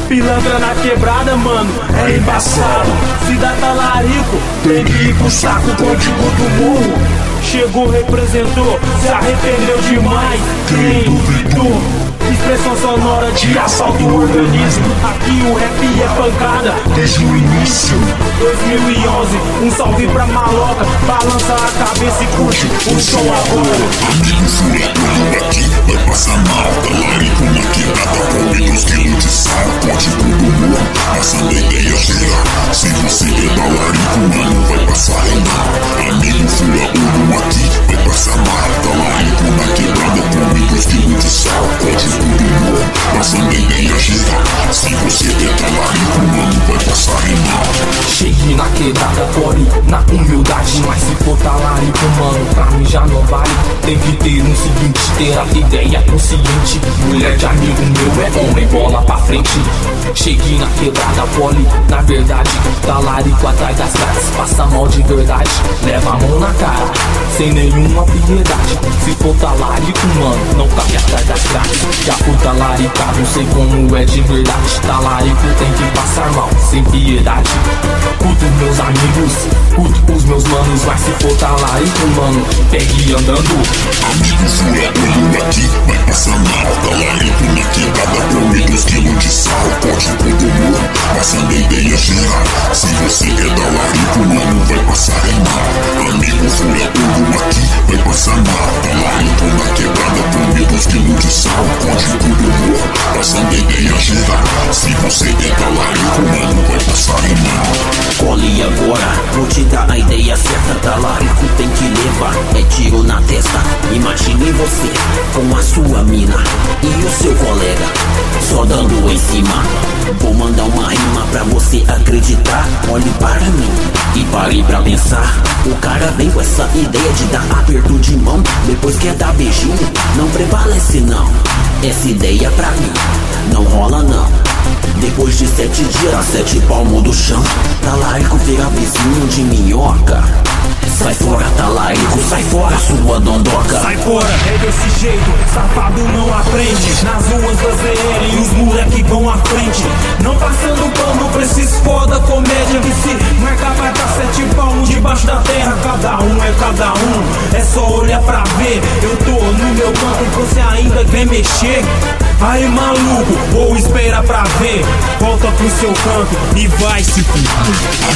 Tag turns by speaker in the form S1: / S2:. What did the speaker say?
S1: Pilantra na quebrada, mano, é embaçado. Se dá talarico, tem que ir pro saco, código do morro. Chegou, representou, se arrependeu demais. Quem duvidou? Expressão sonora de assalto ao organismo. Aqui o rap é pancada desde o início. 2011, um salve pra maloca. Balança a cabeça e curte o som agora.
S2: Amigo furacão aqui vai passar mal. Talarico na quebrada, come 2 quilos de sal. Código do morro, passando ideia geral. Se você é talarico, mano, vai passar em mal. Amigo furacão aqui vai passar mal. Talarico na quebrada, come 2 quilos de sal. Código do morro, passando ideia geral. Se você é talarico, mano, vai passar em mal.
S3: Cheguei na quebrada, pole, na humildade. Mas se for talarico, mano, pra mim já não vale. Tem que ter um seguinte, ter a ideia consciente. Mulher de amigo meu é homem, bola pra frente. Cheguei na quebrada, pole, na verdade. Talarico atrás das grades, passa mal de verdade. Leva a mão na cara, sem nenhuma piedade. Se for talarico, mano, não cabe atrás das grades. Já fui talaricado, sei como é de verdade. Talarico tem que passar mal, sem piedade. Curto meus amigos, curto os meus manos. Mas se for talarico, mano, pegue andando.
S2: Amigo furacão aqui vai passar mal. Talarico na quebrada, come 2 quilos de sal. Código do morro, passando ideia geral. Se você é talarico, mano, vai passar em mal. Amigo furacão aqui vai passar mal. Talarico na quebrada, come 2 quilos de sal. Código do morro, passando ideia geral. Se você é talarico, mano, vai passar em mal.
S4: Cole agora, vou te dar a ideia certa. Talarico tem que levar, é tiro na testa. Imagine você com a sua mina e o seu colega só dando em cima. Vou mandar uma rima pra você acreditar. Olhe para mim e pare pra pensar. O cara vem com essa ideia de dar aperto de mão, depois quer dar beijinho. Não prevalece não, essa ideia pra mim não rola não. Depois de 7 dias, 7 palmos do chão, talarico vira vizinho de minhoca. Sai fora, talarico, sai fora, sua dondoca.
S1: Sai fora, é desse jeito, safado não aprende. Nas ruas da ZL, os moleque vão à frente. Não passando pano pra esses foda comédia. Que se marcar vai dar 7 palmos debaixo da terra. Cada um é cada um, é só olhar pra ver. Eu tô no meu canto e você ainda quer mexer. Aí maluco, ou espera pra ver. Volta pro seu canto e vai se fuder.